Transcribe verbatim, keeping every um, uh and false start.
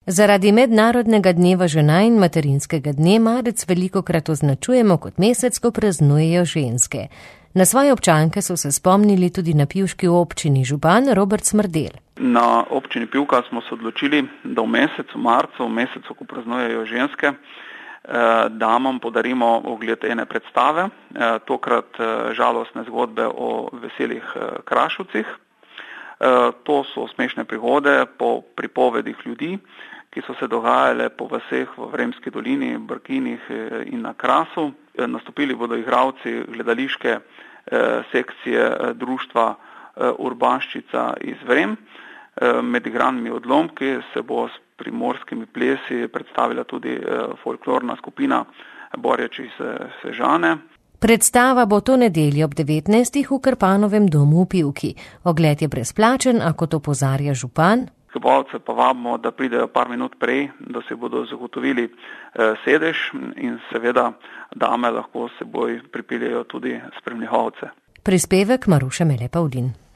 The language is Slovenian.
Zaradi mednarodnega dneva žena in materinskega dne marec velikokrat označujemo kot mesec, ko praznujejo ženske. Na svoje občanke so se spomnili tudi na pivški občini župan Robert Smrdelj. Na občini Pivka smo se odločili, da v mesecu marcu, v mesecu, ko praznujejo ženske, damam podarimo ogled ene predstave, tokrat žalostne zgodbe o veselih krašovcih. To so smešne prigode po pripovedih ljudi, ki so se dogajale po vaseh v Vremski dolini, Brkinih in na Krasu. Nastopili bodo igralci gledališke sekcije društva Urbanščica iz Vrem. Med igrannimi odlomki se bo s primorskimi plesi predstavila tudi folklorna skupina Borječih Sežane. Predstava bo to nedeljo ob devetnajstih v Krpanovem domu v Pivki. Ogled je brezplačen, a kot opozarja župan. Obiskovalce pa vabimo, da pridejo par minut prej, da si bodo zagotovili sedež in seveda dame lahko s seboj pripeljejo tudi spremljevalce. Prispevek Maruša Mele Pavlin.